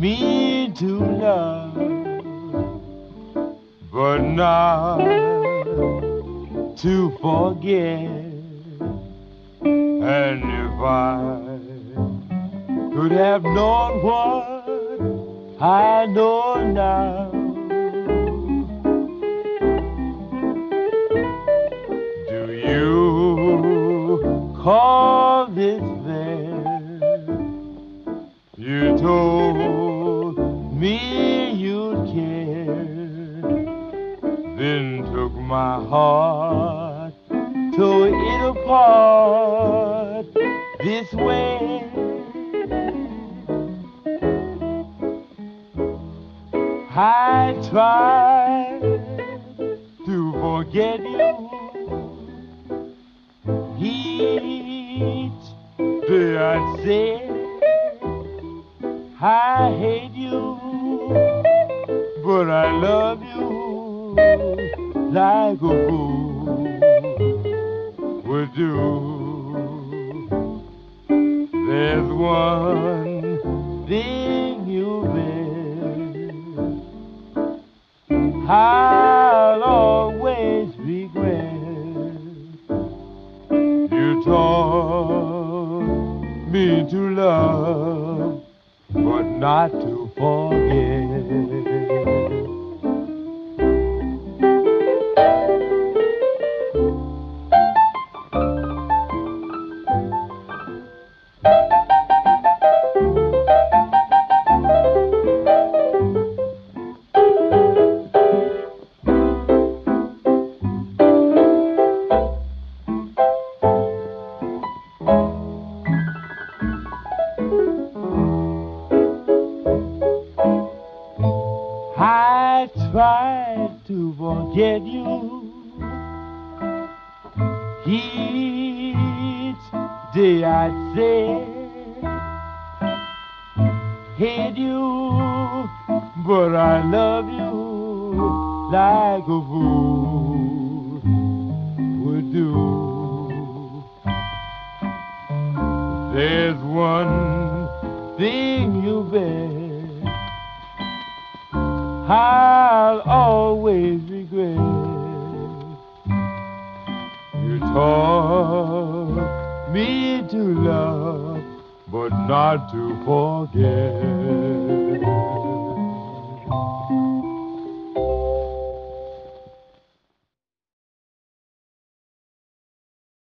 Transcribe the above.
me to love, but not to forget. And if I could have known what I know now, do you call this fair? You told me you'd care, then took my heart, tore it apart this way. I tried to forget you each day. I'd say I hate you, but I love you like a fool would do. There's one thing you bet I'll always regret. You taught me to love, but not to forget. I tried to forget you each day. I'd say hate you, but I love you like a fool would do. There's one thing you bet I'll always regret. You taught me to love, but not to forget.